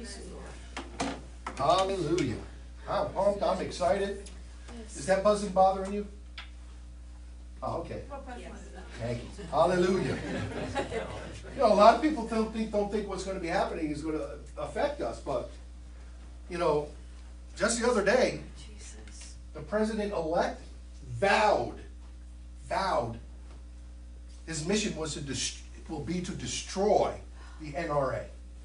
Hallelujah. I'm pumped. I'm excited. Is that buzzing bothering you? Oh, okay. Thank you. Hallelujah. You know, a lot of people don't think what's going to be happening is going to affect us, but, you know, just the other day, the president-elect vowed his mission will be to destroy the NRA.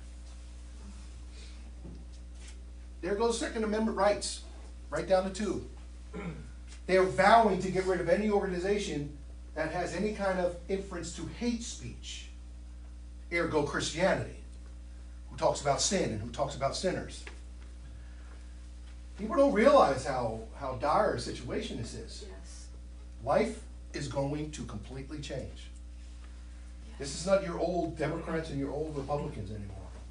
There goes Second Amendment rights, right down the tube. They're vowing to get rid of any organization that has any kind of inference to hate speech, ergo Christianity, who talks about sin and who talks about sinners. People don't realize how dire a situation this is. Yes. Life is going to completely change. Yes. This is not your old Democrats and your old Republicans anymore.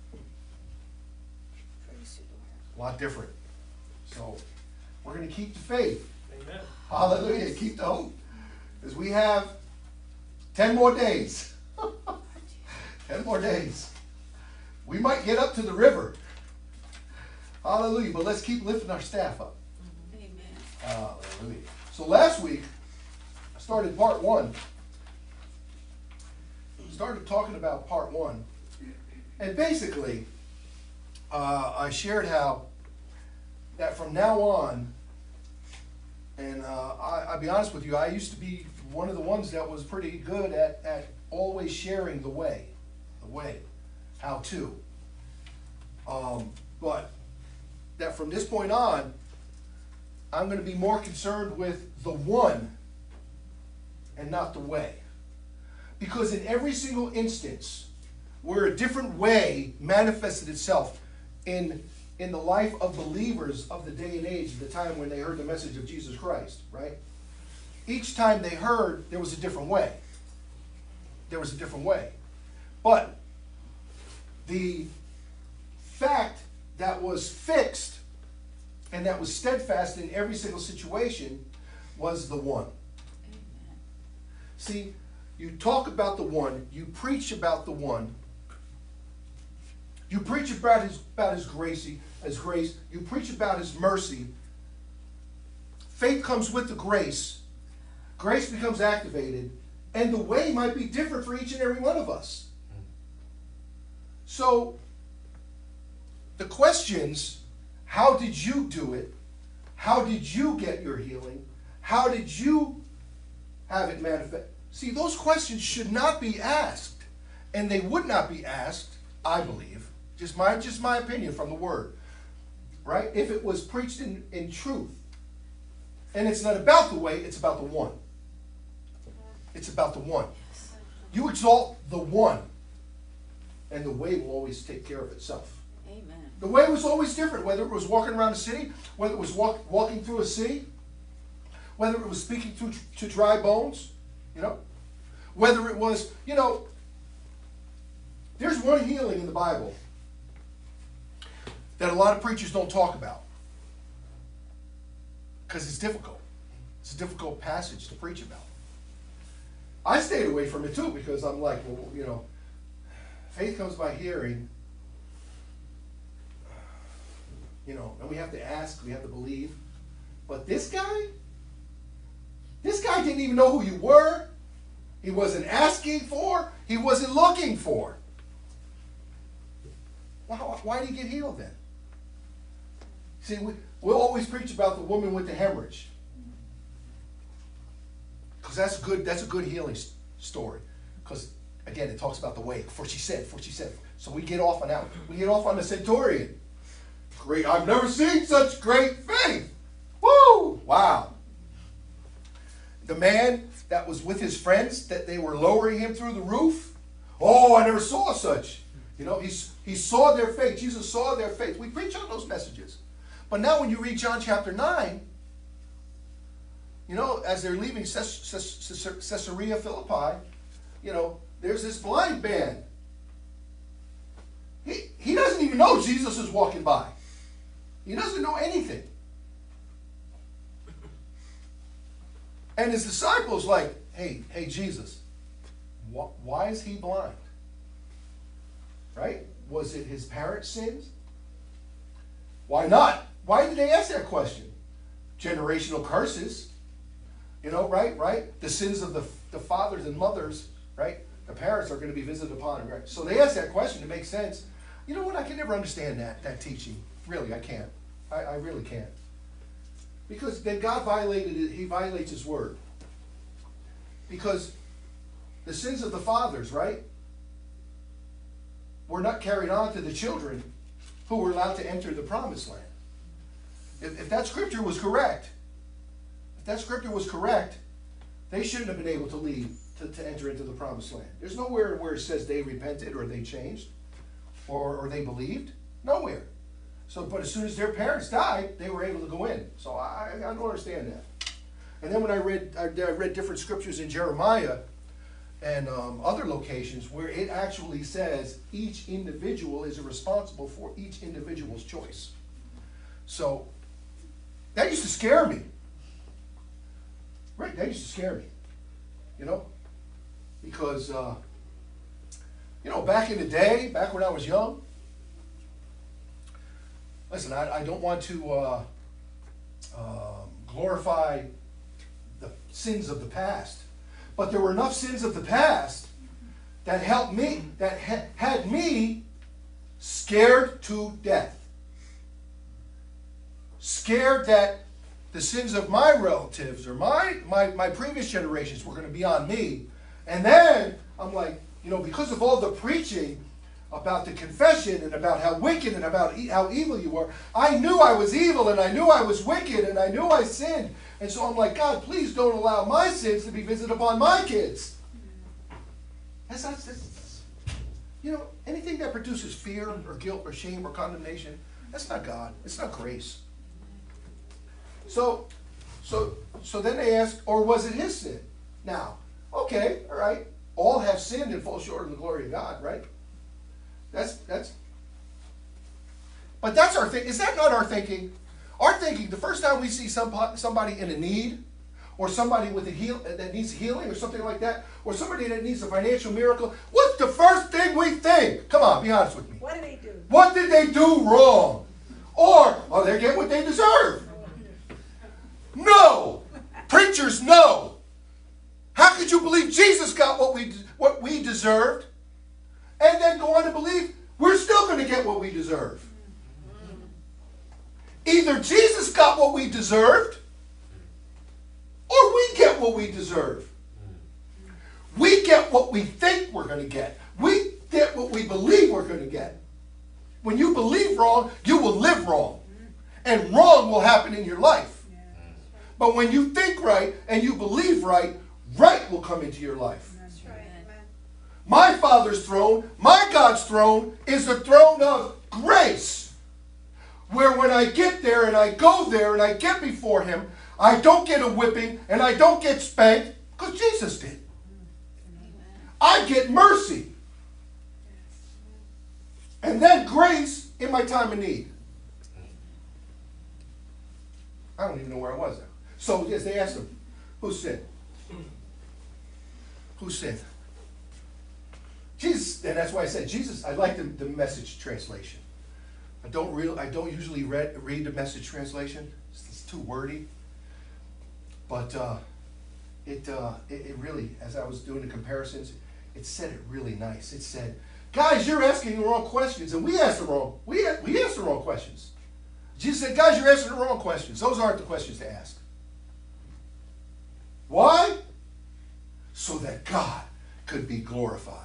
Praise you, Lord. A lot different. So we're going to keep the faith. Amen. Hallelujah. Keep the hope. Because we have 10 more days. 10 more days. We might get up to the river. Hallelujah. But let's keep lifting our staff up. Amen. Hallelujah. So last week, I started part 1. Started talking about part 1. And basically, I shared how that from now on, and I'll be honest with you, I used to be one of the ones that was pretty good at always sharing the way, how to. But that from this point on, I'm going to be more concerned with the one and not the way. Because in every single instance where a different way manifested itself in the life of believers of the day and age, the time when they heard the message of Jesus Christ, right? Each time they heard, there was a different way. There was a different way. But the fact that was fixed and that was steadfast in every single situation was the one. Amen. See, you talk about the one, you preach about the one, you preach about his grace, you preach about his mercy. Faith comes with the grace. Grace becomes activated, and the way might be different for each and every one of us. So, the questions, how did you do it? How did you get your healing? How did you have it manifest? See, those questions should not be asked, and they would not be asked, I believe, just my opinion from the Word, right? If it was preached in truth. And it's not about the way, it's about the one. It's about the one. You exalt the one, and the way will always take care of itself. Amen. The way was always different, whether it was walking around a city, whether it was walking through a sea, whether it was speaking to dry bones, whether it was, there's one healing in the Bible that a lot of preachers don't talk about because it's difficult. It's a difficult passage to preach about. I stayed away from it too because I'm like, well, faith comes by hearing, and we have to ask, we have to believe. But this guy didn't even know who you were. He wasn't asking for, he wasn't looking for. Why did he get healed then? See, we'll always preach about the woman with the hemorrhage. Because that's a good healing story. Because, again, it talks about the way. For she said. So we get off on that. We get off on the centurion. Great. I've never seen such great faith. Woo! Wow. The man that was with his friends, that they were lowering him through the roof. Oh, I never saw such. He saw their faith. Jesus saw their faith. We preach on those messages. But now when you read John chapter 9, as they're leaving Caesarea Philippi, there's this blind man. He doesn't even know Jesus is walking by. He doesn't know anything. And his disciples like, hey Jesus, why is he blind? Right? Was it his parents' sins? Why not? Why did they ask that question? Generational curses. You know, right? The sins of the fathers and mothers, right? The parents are going to be visited upon, right? So they asked that question to make sense. You know what? I can never understand that teaching. Really, I can't. I really can't. Because then God violated it. He violates his word. Because the sins of the fathers, right, were not carried on to the children who were allowed to enter the promised land. If that scripture was correct, they shouldn't have been able to leave to enter into the promised land. There's nowhere where it says they repented or they changed or they believed. Nowhere. So, but as soon as their parents died, they were able to go in. So I don't understand that. And then when I read different scriptures in Jeremiah and other locations where it actually says each individual is responsible for each individual's choice. So that used to scare me. Right, that used to scare me. You know? Because, back in the day, back when I was young, listen, I don't want to glorify the sins of the past, but there were enough sins of the past that helped me, that had me scared to death. Scared that the sins of my relatives or my previous generations were going to be on me. And then I'm like, because of all the preaching about the confession and about how wicked and about how evil you were, I knew I was evil and I knew I was wicked and I knew I sinned. And so I'm like, God, please don't allow my sins to be visited upon my kids. That's anything that produces fear or guilt or shame or condemnation, that's not God. It's not grace. So then they ask, or was it his sin? Now, okay, all right. All have sinned and fall short of the glory of God, right? But that's our thing. Is that not our thinking? Our thinking, the first time we see somebody in a need, or somebody with that needs healing or something like that, or somebody that needs a financial miracle, what's the first thing we think? Come on, be honest with me. What did they do? What did they do wrong? Or they get what they deserve? No! Preachers, no! How could you believe Jesus got what we deserved, and then go on to believe we're still going to get what we deserve? Either Jesus got what we deserved, or we get what we deserve. We get what we think we're going to get. We get what we believe we're going to get. When you believe wrong, you will live wrong. And wrong will happen in your life. But when you think right and you believe right, right will come into your life. That's right. My Father's throne, my God's throne, is the throne of grace. Where when I get there and I go there and I get before him, I don't get a whipping and I don't get spanked because Jesus did. I get mercy. And then grace in my time of need. I don't even know where I was now. So, yes, they asked him, who sinned? Who sinned? Jesus, and that's why I said Jesus, I like the Message translation. I don't usually read the Message translation. It's too wordy. But it really, as I was doing the comparisons, it said it really nice. It said, guys, you're asking the wrong questions, and we asked the wrong questions. Jesus said, guys, you're asking the wrong questions. Those aren't the questions to ask. Why? So that God could be glorified.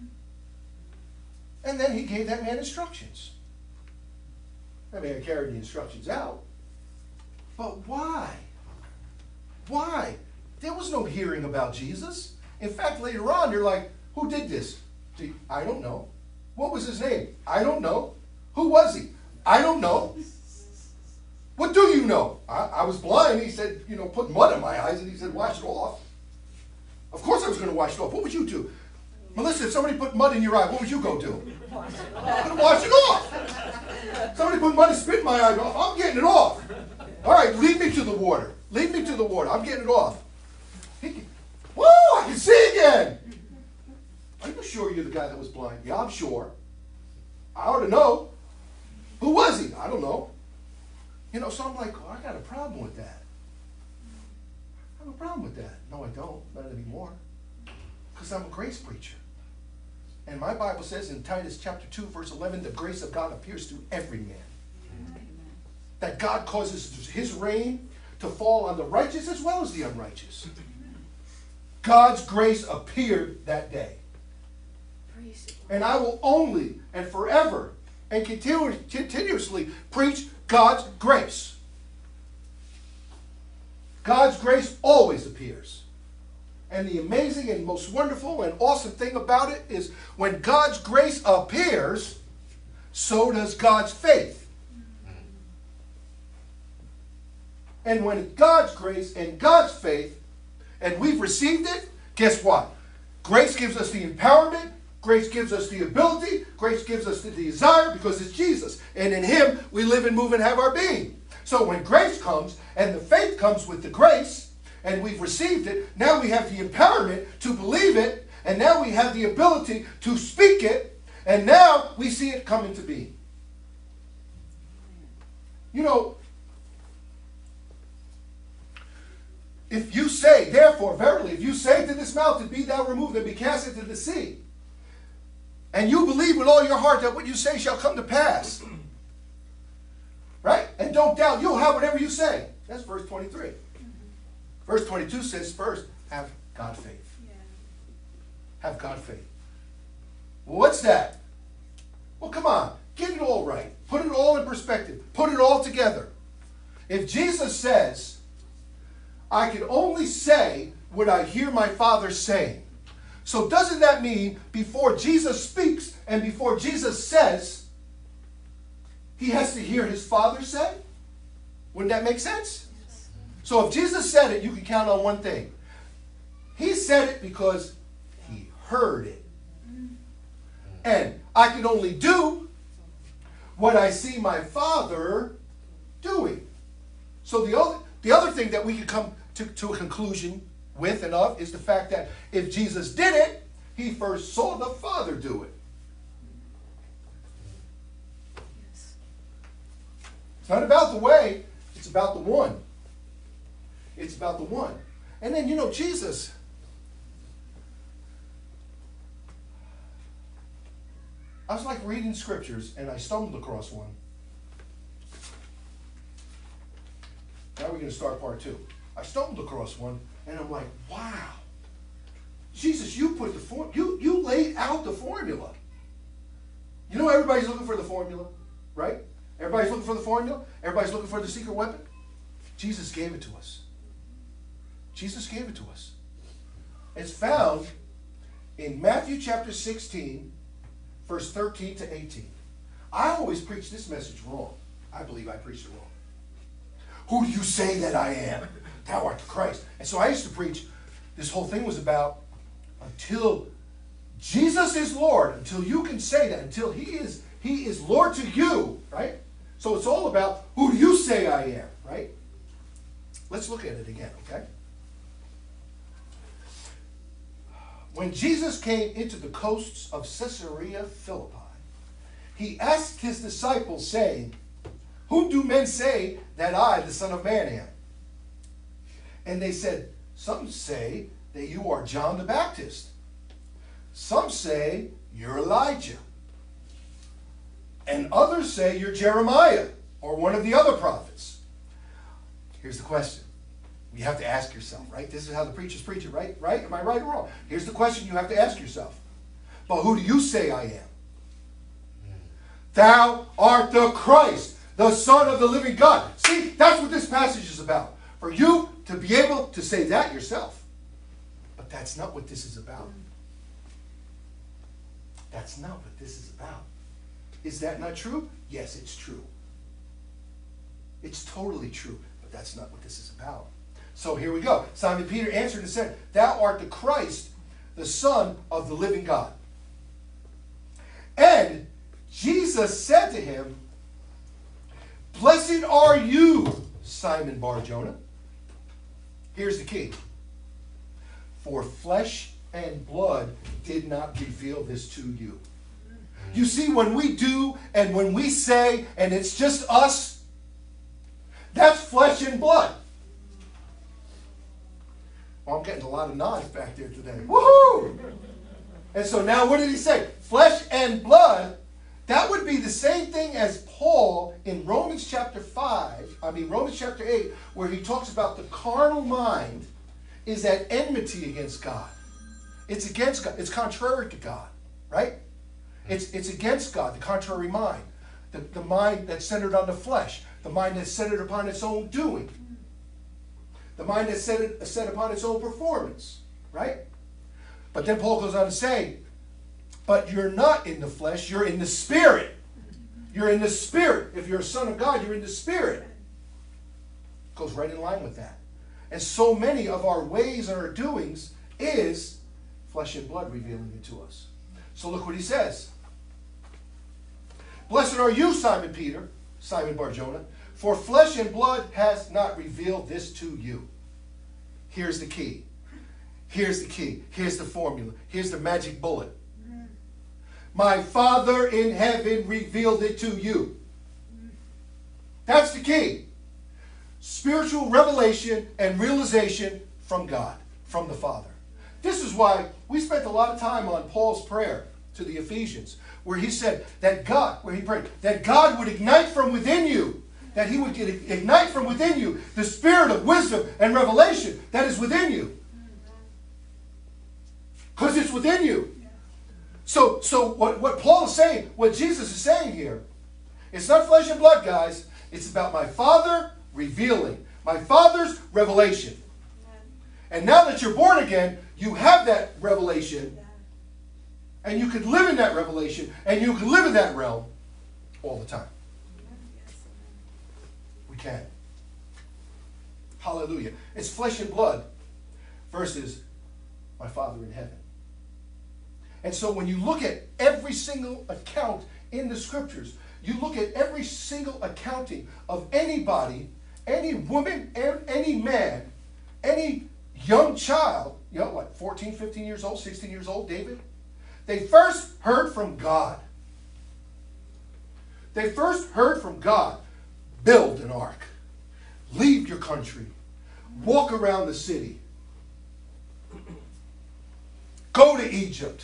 And then he gave that man instructions. I mean, I carried the instructions out. But why? Why? There was no hearing about Jesus. In fact, later on, they're like, who did this? I don't know. What was his name? I don't know. Who was he? I don't know. What do you know? I was blind. He said, put mud in my eyes. And he said, wash it off. Of course I was going to wash it off. What would you do? Melissa, if somebody put mud in your eye, what would you go do? I'm going to wash it off. Somebody put mud and spit in my eye. I'm getting it off. All right, lead me to the water. Lead me to the water. I'm getting it off. Woo, I can see again. Are you sure you're the guy that was blind? Yeah, I'm sure. I ought to know. Who was he? I don't know. You know, so I'm like, oh, I got a problem with that. I have a problem with that. No, I don't. Not anymore. Because I'm a grace preacher. And my Bible says in Titus chapter 2, verse 11, the grace of God appears to every man. Amen. That God causes his rain to fall on the righteous as well as the unrighteous. God's grace appeared that day. Praise the Lord. And I will only and forever and continuously preach God's grace. God's grace always appears. And the amazing and most wonderful and awesome thing about it is when God's grace appears, so does God's faith. And when God's grace and God's faith, and we've received it, guess what? Grace gives us the empowerment. Grace gives us the ability. Grace gives us the desire because it's Jesus. And in Him, we live and move and have our being. So when grace comes and the faith comes with the grace, and we've received it, now we have the empowerment to believe it, and now we have the ability to speak it, and now we see it come into being. You know, if you say, therefore, verily, if you say to this mountain, be thou removed and be cast into the sea, and you believe with all your heart that what you say shall come to pass, right? And don't doubt, you'll have whatever you say. That's verse 23. Verse 22 says, first, have God faith. Yeah. Have God faith. Well, what's that? Well, come on. Get it all right. Put it all in perspective. Put it all together. If Jesus says, I can only say what I hear my Father saying. So doesn't that mean before Jesus speaks and before Jesus says, he has to hear his Father say? Wouldn't that make sense? So if Jesus said it, you can count on one thing. He said it because he heard it. And I can only do what I see my Father doing. So the other thing that we can come to a conclusion with and of is the fact that if Jesus did it, he first saw the Father do it. Yes. It's not about the way, it's about the one. It's about the one. And then, you know, Jesus, I was like reading scriptures and I stumbled across one. Now we're going to start part 2. I stumbled across one and I'm like, wow. Jesus, you put the you laid out the formula. You know everybody's looking for the formula, right? Everybody's looking for the formula. Everybody's looking for the secret weapon. Jesus gave it to us. Jesus gave it to us. It's found in Matthew chapter 16, verse 13 to 18. I always preach this message wrong. I believe I preached it wrong. Who do you say that I am? Thou art the Christ. And so I used to preach, this whole thing was about until Jesus is Lord, until you can say that, until He is Lord to you, right? So it's all about who do you say I am, right? Let's look at it again, okay? When Jesus came into the coasts of Caesarea Philippi, he asked his disciples, saying, who do men say that I, the Son of Man, am? And they said, some say that you are John the Baptist. Some say you're Elijah. And others say you're Jeremiah or one of the other prophets. Here's the question. You have to ask yourself, right? This is how the preachers preach it, right? Right? Am I right or wrong? Here's the question you have to ask yourself. But who do you say I am? Thou art the Christ, the Son of the living God. See, that's what this passage is about. For you to be able to say that yourself. But that's not what this is about. That's not what this is about. Is that not true? Yes, it's true. It's totally true. But that's not what this is about. So here we go. Simon Peter answered and said, thou art the Christ, the Son of the living God. And Jesus said to him, blessed are you, Simon Bar-Jonah. Here's the key. For flesh and blood did not reveal this to you. You see, when we do and when we say and it's just us, That's flesh and blood. Well, I'm getting a lot of nods back there today. Woohoo! And so now what did he say? Flesh and blood. That would be the same thing as Paul in Romans chapter 8, where he talks about the carnal mind is at enmity against God. It's against God. It's contrary to God, right? It's against God, the contrary mind. The mind that's centered on the flesh. The mind that's centered upon its own doing. The mind that's set upon its own performance, right? But then Paul goes on to say, but you're not in the flesh, you're in the Spirit. You're in the Spirit. If you're a son of God, you're in the Spirit. Goes right in line with that. And so many of our ways and our doings is flesh and blood revealing it to us. So look what he says. Blessed are you, Simon Peter, Simon Bar-Jonah, for flesh and blood has not revealed this to you. Here's the key. Here's the key. Here's the formula. Here's the magic bullet. My Father in heaven revealed it to you. That's the key. Spiritual revelation and realization from God, from the Father. This is why we spent a lot of time on Paul's prayer to the Ephesians, where he said that God, where he prayed, that God would ignite from within you, that he would ignite from within you the spirit of wisdom and revelation that is within you. Because it's within you. So what Paul is saying, what Jesus is saying here, it's not flesh and blood, guys. It's about my Father revealing. My Father's revelation. And now that you're born again, you have that revelation. And you can live in that revelation. And you can live in that realm all the time. We can. Hallelujah. It's flesh and blood versus my Father in heaven. And so when you look at every single account in the scriptures, you look at every single accounting of anybody, any woman, any man, any young child, 14, 15 years old, 16 years old, David, they first heard from God. They first heard from God. Build an ark. Leave your country. Walk around the city. Go to Egypt.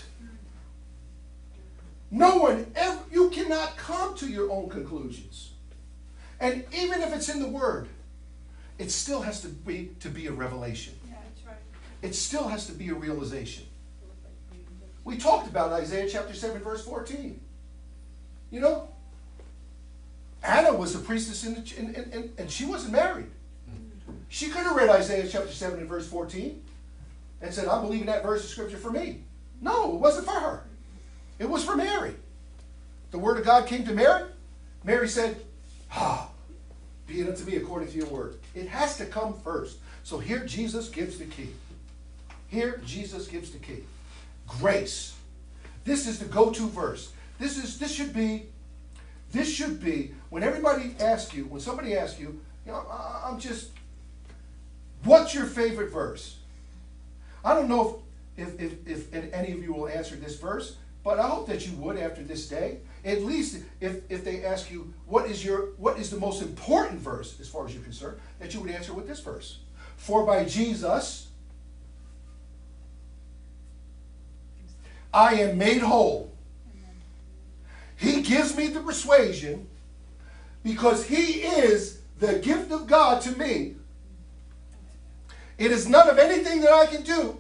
No one ever, you cannot come to your own conclusions. And even if it's in the Word, it still has to be a revelation. Yeah, that's right. It still has to be a realization. We talked about Isaiah chapter 7, verse 14. You know, Anna was a priestess and she wasn't married. She could have read Isaiah chapter 7 and verse 14 and said, I'm believing that verse of scripture for me. No, it wasn't for her. It was for Mary. The word of God came to Mary. Mary said, be it unto me according to your word. It has to come first. So here Jesus gives the key. Here Jesus gives the key. Grace. This is the go-to verse. This should be when everybody asks you, when somebody asks you, what's your favorite verse? I don't know if any of you will answer this verse, but I hope that you would after this day. At least if they ask you what is the most important verse as far as you're concerned, that you would answer with this verse. For by Jesus I am made whole. He gives me the persuasion because he is the gift of God to me. It is none of anything that I can do,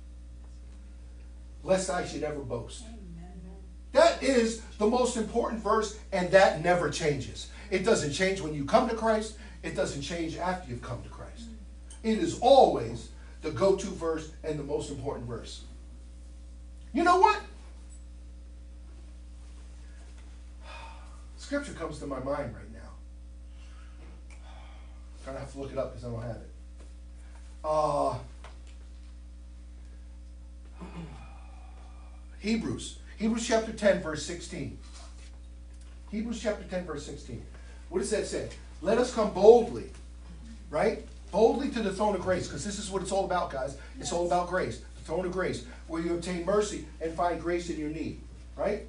lest I should ever boast. That is the most important verse, and that never changes. It doesn't change when you come to Christ. It doesn't change after you've come to Christ. It is always the go-to verse and the most important verse. You know what? Scripture comes to my mind right now. I'm going to have to look it up because I don't have it. Hebrews chapter 10, verse 16. Hebrews chapter 10, verse 16. What does that say? Let us come boldly, right? Boldly to the throne of grace, because this is what it's all about, guys. It's all about grace. The throne of grace, where you obtain mercy and find grace in your need, right?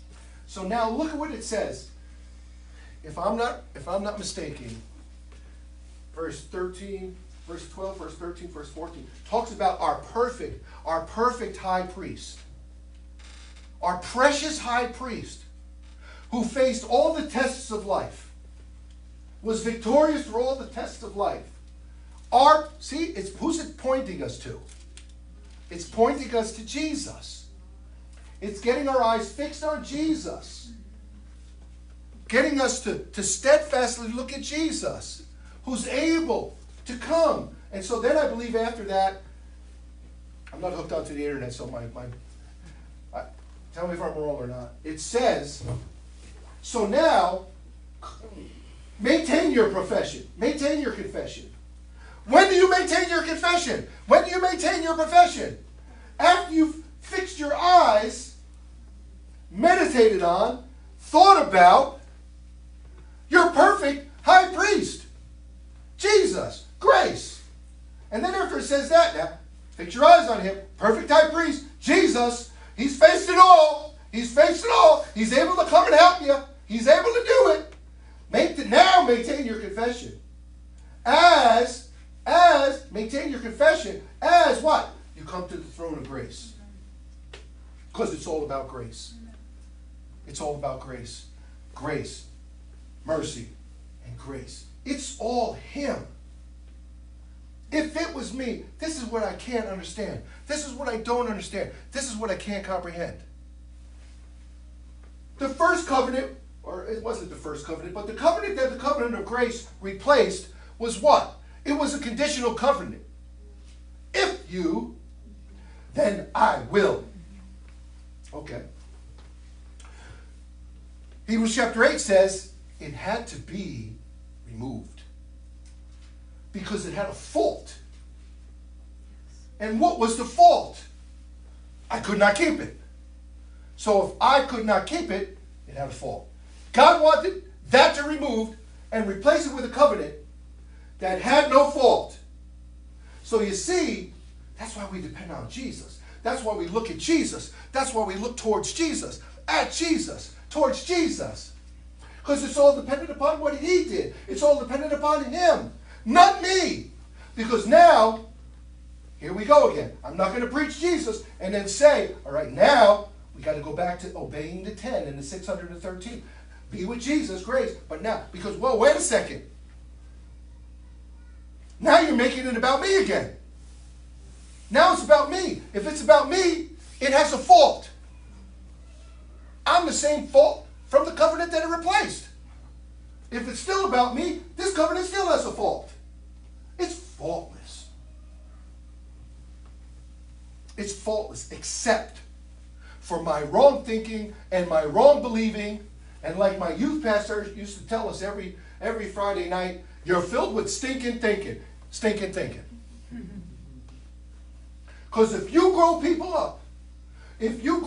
So now look at what it says. If I'm not mistaken, verse 13, verse 12, verse 13, verse 14, talks about our perfect high priest. Our precious high priest who faced all the tests of life, was victorious through all the tests of life. Who's it pointing us to? It's pointing us to Jesus. It's getting our eyes fixed on Jesus. Getting us to steadfastly look at Jesus, who's able to come. And so then I believe after that, I'm not hooked onto the internet, so tell me if I'm wrong or not. It says, so now, maintain your profession. Maintain your confession. When do you maintain your confession? When do you maintain your profession? After you've fixed your eyes, meditated on, thought about your perfect high priest, Jesus, grace. And then after it says that, now, fix your eyes on him, perfect high priest, Jesus, he's faced it all. He's faced it all. He's able to come and help you. He's able to do it. Now maintain your confession. Maintain your confession as what? You come to the throne of grace. Because it's all about grace. It's all about grace. Grace, mercy, and grace. It's all him. If it was me, this is what I can't understand. This is what I don't understand. This is what I can't comprehend. The first covenant, or it wasn't the first covenant, but the covenant that the covenant of grace replaced was what? It was a conditional covenant. If you, then I will. Okay. Hebrews chapter 8 says it had to be removed because it had a fault. And what was the fault? I could not keep it. So if I could not keep it, it had a fault. God wanted that to removed and replace it with a covenant that had no fault. So you see, that's why we depend on Jesus. That's why we look at Jesus. That's why we look towards Jesus, at Jesus, towards Jesus. Because it's all dependent upon what he did. It's all dependent upon him, not me. Because now, here we go again. I'm not going to preach Jesus and then say, all right, now we got to go back to obeying the 10 and the 613. Be with Jesus, grace. But now, because, well, wait a second. Now you're making it about me again. Now it's about me. If it's about me, it has a fault. I'm the same fault from the covenant that it replaced. If it's still about me, this covenant still has a fault. It's faultless. It's faultless, except for my wrong thinking and my wrong believing. And like my youth pastor used to tell us every Friday night, you're filled with stinking thinking. Stinking thinking. Because if you grow people up, if you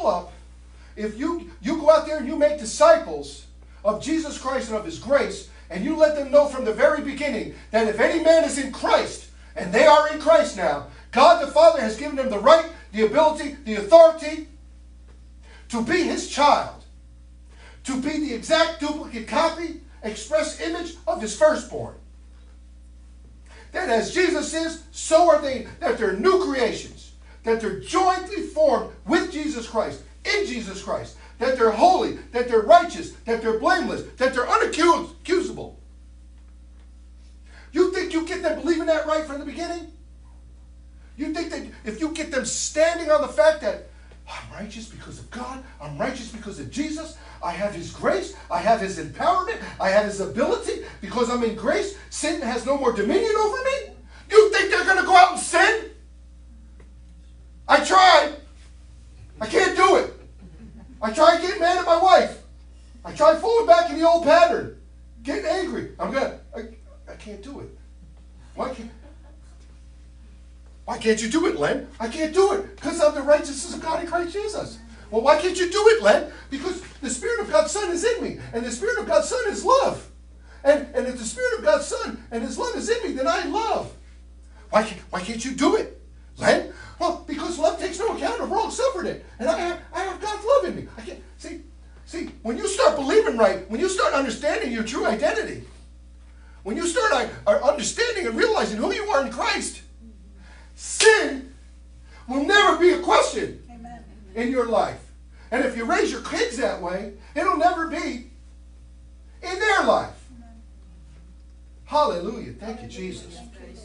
go out there and you make disciples of Jesus Christ and of his grace, and you let them know from the very beginning that if any man is in Christ, and they are in Christ now, God the Father has given them the right, the ability, the authority to be his child, to be the exact duplicate copy, express image of his firstborn. That as Jesus is, so are they, that they're new creations, that they're jointly formed with Jesus Christ, in Jesus Christ, that they're holy, that they're righteous, that they're blameless, that they're unaccusable. You think you get them believing that right from the beginning? You think that if you get them standing on the fact that I'm righteous because of God, I'm righteous because of Jesus, I have his grace, I have his empowerment, I have his ability, because I'm in grace, sin has no more dominion over me? You think they're going to go out and sin? I tried. I can't do it. I tried getting mad at my wife. I tried falling back in the old pattern, getting angry. I can't do it. Why can't you do it, Len? I can't do it because I'm the righteousness of God in Christ Jesus. Well, why can't you do it, Len? Because the Spirit of God's Son is in me, and the Spirit of God's Son is love. And if the Spirit of God's Son and his love is in me, then I love. Why can't you do it, Len? Well, because love takes no account of wrong suffered it. And I have God's love in me. I can't see, when you start believing right, when you start understanding your true identity, when you start understanding and realizing who you are in Christ, sin will never be a question in your life. And if you raise your kids that way, it'll never be in their life. Hallelujah. Thank you, Jesus.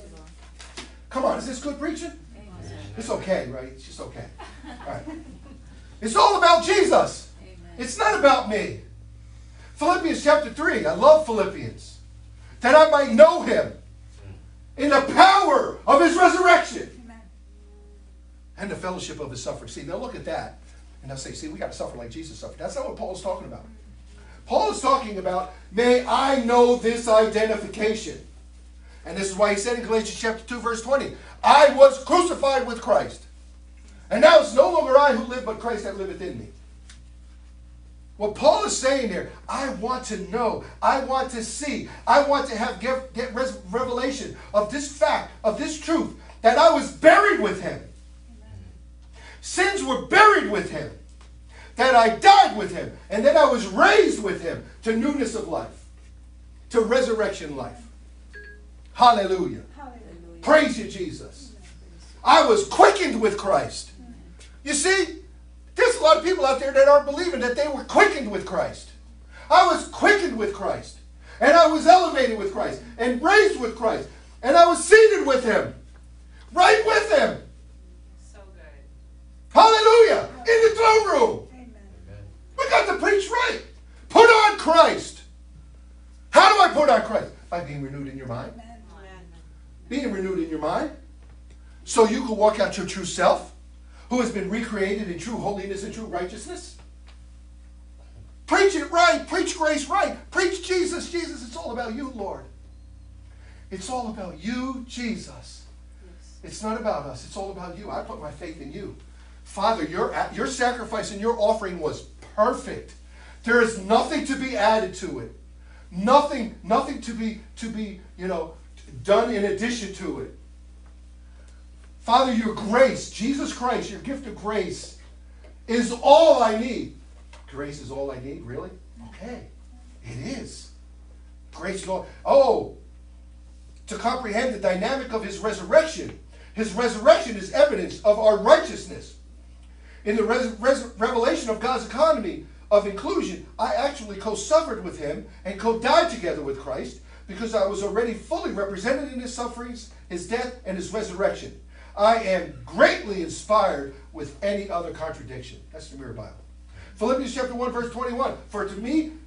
Come on, is this good preaching? It's okay, right? It's just okay. All right. It's all about Jesus. It's not about me. Philippians chapter 3. I love Philippians. That I might know him in the power of his resurrection and the fellowship of his suffering. See, they'll look at that and they'll say, see, we got to suffer like Jesus suffered. That's not what Paul's talking about. Paul is talking about, may I know this identification. And this is why he said in Galatians chapter 2, verse 20, I was crucified with Christ. And now it's no longer I who live, but Christ that liveth in me. What Paul is saying there, I want to know, I want to see, I want to get revelation of this fact, of this truth, that I was buried with him. Sins were buried with him. That I died with him. And then I was raised with him to newness of life. To resurrection life. Hallelujah. Hallelujah. Praise you, Jesus. I was quickened with Christ. You see, there's a lot of people out there that aren't believing that they were quickened with Christ. I was quickened with Christ. And I was elevated with Christ. And raised with Christ. And I was seated with him. Right with him. So good. Hallelujah. In the throne room. We got to preach right. Put on Christ. How do I put on Christ? By being renewed in your mind. Amen. Being renewed in your mind. So you can walk out your true self, who has been recreated in true holiness and true righteousness. Preach it right. Preach grace right. Preach Jesus. Jesus, it's all about you, Lord. It's all about you, Jesus. It's not about us. It's all about you. I put my faith in you. Father, your sacrifice and your offering was perfect. There is nothing to be added to it. Nothing to be done in addition to it. Father, your grace, Jesus Christ, your gift of grace is all I need. Grace is all I need? Really? Okay. It is. Grace is all. Oh, to comprehend the dynamic of his resurrection. His resurrection is evidence of our righteousness. In the revelation of God's economy of inclusion, I actually co-suffered with him and co-died together with Christ because I was already fully represented in his sufferings, his death, and his resurrection. I am greatly inspired with any other contradiction. That's the Mirror Bible. Philippians chapter 1, verse 21. For to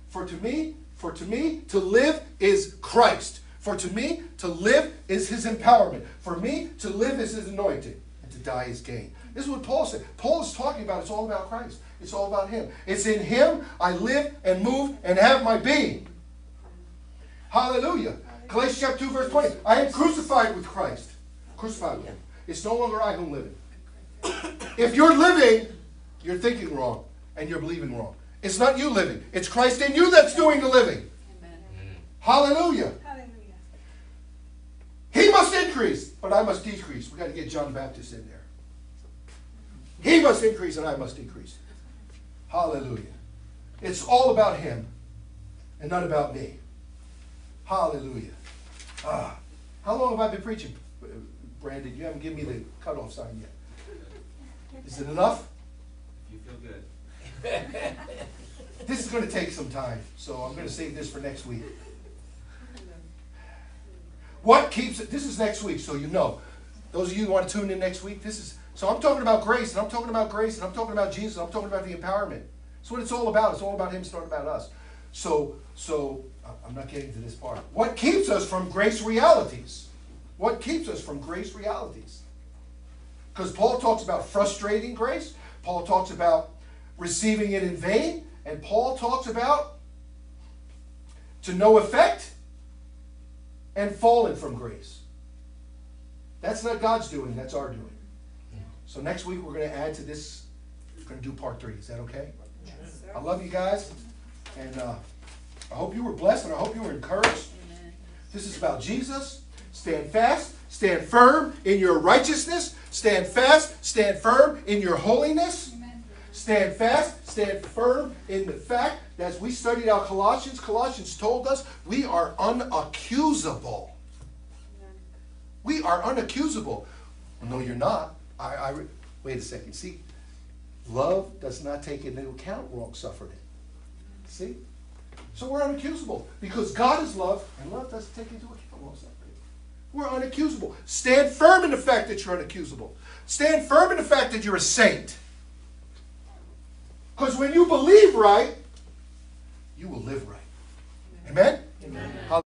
me, to live is Christ. For to me, to live is his empowerment. For me, to live is his anointing. And to die is gain. This is what Paul said. Paul is talking about it's all about Christ. It's all about him. It's in him I live and move and have my being. Hallelujah. Galatians chapter 2, verse 20. I am crucified with Christ. Crucified with him. It's no longer I who am living. If you're living, you're thinking wrong and you're believing wrong. It's not you living. It's Christ in you that's doing the living. Amen. Hallelujah. He must increase, but I must decrease. We've got to get John the Baptist in there. He must increase and I must decrease. Hallelujah. It's all about him and not about me. Hallelujah. How long have I been preaching, Brandon? You haven't given me the cutoff sign yet. Is it enough? You feel good. This is going to take some time, so I'm going to save this for next week. What keeps it? This is next week, so you know. Those of you who want to tune in next week, so I'm talking about grace, and I'm talking about grace, and I'm talking about Jesus, and I'm talking about the empowerment. That's what it's all about. It's all about him, it's not about us. So I'm not getting to this part. What keeps us from grace realities? What keeps us from grace realities? Because Paul talks about frustrating grace. Paul talks about receiving it in vain. And Paul talks about to no effect and falling from grace. That's not God's doing. That's our doing. So next week we're going to add to this. We're going to do part 3. Is that okay? Yes, sir. I love you guys. And I hope you were blessed and I hope you were encouraged. Amen. This is about Jesus. Stand fast. Stand firm in your righteousness. Stand fast. Stand firm in your holiness. Stand fast. stand firm in the fact that as we studied out Colossians, Colossians told us we are unaccusable. We are unaccusable. Well, no, you're not. Wait a second. See, love does not take into account wrong suffered. See? So we're unaccusable because God is love, and love doesn't take into account wrong suffering. We're unaccusable. Stand firm in the fact that you're unaccusable. Stand firm in the fact that you're a saint. Because when you believe right, you will live right. Amen? Amen.